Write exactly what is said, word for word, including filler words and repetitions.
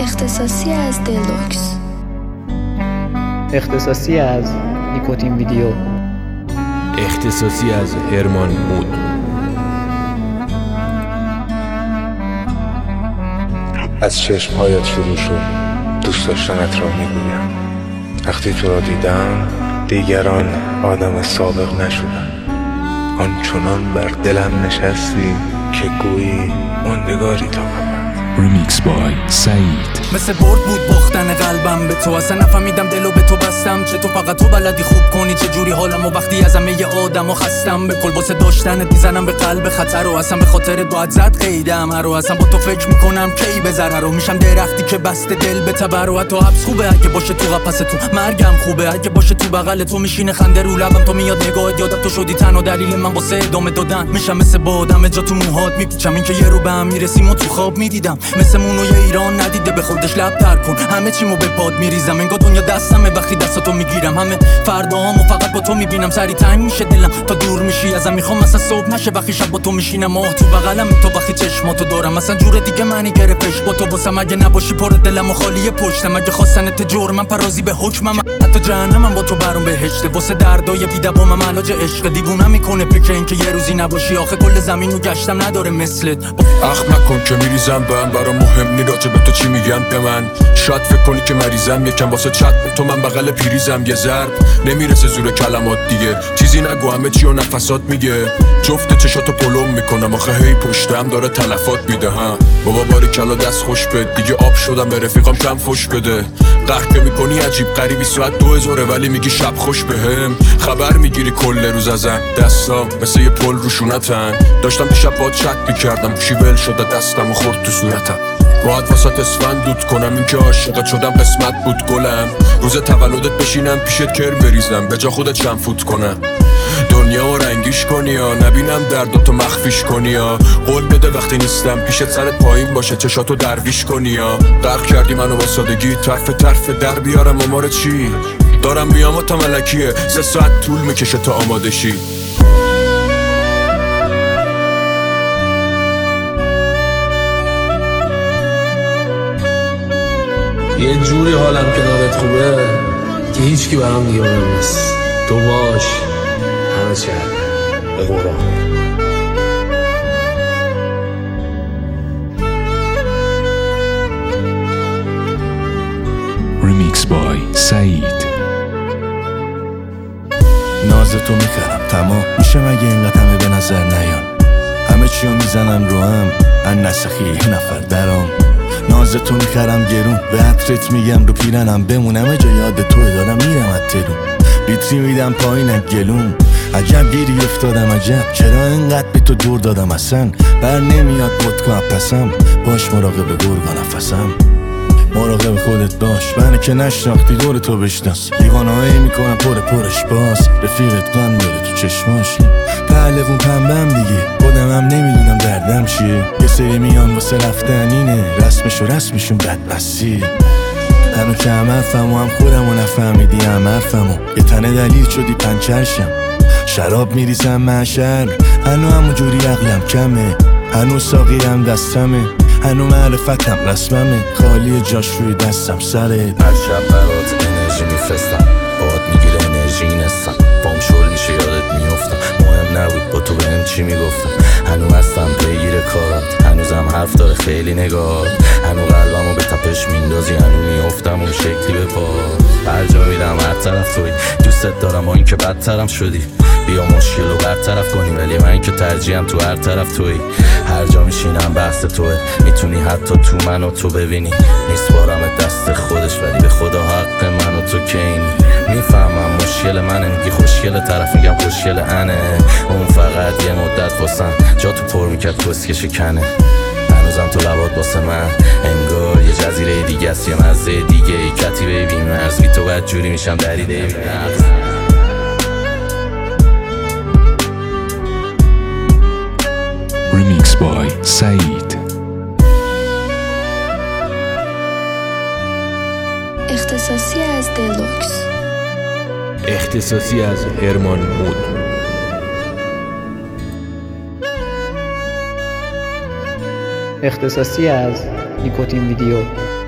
اختصاصی از دلوکس. اختصاصی از نیکوتین ویدیو. اختصاصی از هرمان مود. از چشمهایت شروع شد دوست داشتنت را میگویم. وقتی تو را دیدم دیگران آدم سابق نشدم. آنچنان بر دلم نشستی که گویی ماندگاری تا من. ریمیکس بای سعید. مثل برد بود باختن قلبم به تو، اصلا نفهمیدم دلو به تو بستم. چه تو فقط تو بلدی خوب کنی چه جوری حالم، و وقتی از همه آدم و خستم به کل واسه داشتنت میزنم به قلب خطر، و اصلا به خاطرت باید زد قیدم هر رو. اصلا با تو فکر میکنم کی به ضرر رو میشم درختی که بسته دل به تبر، و حتی حبس خوبه اگه باشه تو قفس تو، مرگم خوبه اگه باشه تو بغل تو. میشینه خنده رو لبم تو میاد نگاهت، یادم تو شدی تنها دلیل من واسه ادامه دادن. میشم مثل بادم جا تو موهات میپیچم، این که یه رو به هم میرسیم و تو خواب میدیدم. مثل مونوی ایران ندیده به خودش لب تر کن، همه چیمو به پاد میریزم انگار دنیا دستمه وقتی دستاتو میگیرم. همه فرداهامو فقط با تو میبینم، سری تنگ میشه دلم تا دور میشی ازم. میخوام مثلا صبح نشه وقتی شب با تو میشینم، ماه تو بغلم تو وقتی چشماتو دارم. مثلا جور دیگه منی گرفتش با تو واسم، اگه نباشی پر دلم و خالی پشتم. اگه خواستنت جرمم پرازی به حکمم، حتی جهنمم با تو برام بهشته. واسه دردای بی‌دوامم علاج عشق، دیوونم میکنه فکر این که یه روزی نباشی. آخه کل زمینو گشتم نداره مثلت. اخ مکن که میریزم به هم، برام مهم نی راجع به تو چی میگن به من. شاید فکر کنی که مریضم یکم واسه چت تو من بغل پیریزم. یه ضرب نمیرسه زور کلمات دیگه، چیزی نگو همه چی و نفسات میگه. جفت چشاتو پلم میکنم آخه هی پشتم داره تلفات میده. ها بابا باری کلا دست خوش بد دیگه، آب شدم به رفیقام کم فش بده. قهر که میکنی عجیب غریبی ساعت دو هزاره ولی میگی شب خوش بهم. خبر میگیری کل روز ازم، دستام مثل یه پل روشونتن. داشتم دیشب باهات چت میکردم، شیول شده دستم و خورد تو صورتم. باید واسات اسفند دود کنم، این که عاشقت شدم قسمت بود گلم. روز تولدت بشینم پیشت کر بریزم، به جا خودت شم فوت کنم. دنیا و رنگیش کنی ها، نبینم درداتو مخفیش کنی ها. قول بده وقتی نیستم پیشت سرت پایین باشه چشاتو درویش کنی ها. غرق کردی منو با سادگی، طرف طرف در بیارم امار چی. دارم میام و تا ملکیه، سه ساعت طول میکشه تا آماده شی. یه جوری حالم کنارت خوبه که هیچکی برام دیگه مهم نیست. تو باش همه چی هست به قرآن. ریمیکس بای سعید. نازتو میخرم تمام میشه مگه اینقدر همه به نظر نیان. همه چیو میزنم رو هم ان نسخی یه نفر درام. نازتو میخرم گرون به عطرت میگم رو پیرنم بمون. همه جا یاد توی دارم میرم اترون، بیتری میدم پایین گلوم. عجب گیری افتادم عجب، چرا اینقدر بی تو دور دادم اصلا. بر نمیاد ودکا پسم، باش مراقب گرگا نفسم. مراقب خودت باش، منو که نشناختی دور تو بشناس. دیوانه‌ای میکنم پر پرش باز، رفیقت گان میره تو چشماش. پهلوون پنبم دیگه، خودم هم نمیدونم دردم چیه. یه سری میان واسه رفتن اینه، رسمش و رسمشون بدمسیه. هنو که هم حرفم و هم خودم و نفهمیدی هم حرفم و یه تنه دلیل شدی پنچرشم. شراب میریزم محشر، هنو همون جوری عقلم کمه. هنو ساقیم دستمه، هنو معرفتم رسممه. خالی جاش روی دستم سرت. هر شب برات انرژی میفرستم، باهات میگیره انرژی نستم. پام شل میشه یادت میافتم، مهم نبود با تو بهم چی میگفتم. هنو هستم پیگیر کارت، هنوزم حرف داره خیلی نگاه. هنو قلبمو به تپش میندازی، هنو میافتم اون شکلی به پا. هر جا میرم هر طرف توی، دوستت دارم با این که بدترم شدی. بیا مشکل رو برطرف کنی، ولی من که ترجیحم تو هر طرف توی. هر جا میشینم بحث توه، میتونی حتی تو منو تو ببینی. نیست بارم دست خودش ولی به خدا حق منو تو کینی. میفهمم مشکل منه، میگی خوشگل طرف میگم خوشگل انه. اون فقط یه مدت واسم جا تو پر میکرد کسکش کنه. هنوزم تو لبات واسه من انگار یه جزیره دیگه است، یه مزه دیگه ای کتیبه بی مرز. بی تو بد جوری میشم دریده بی نقص. ریمیکس بای سعید. اختصاصی از دلوکس. اختصاصی از هرمان مود. اختصاصی از نیکوتین ویدیو.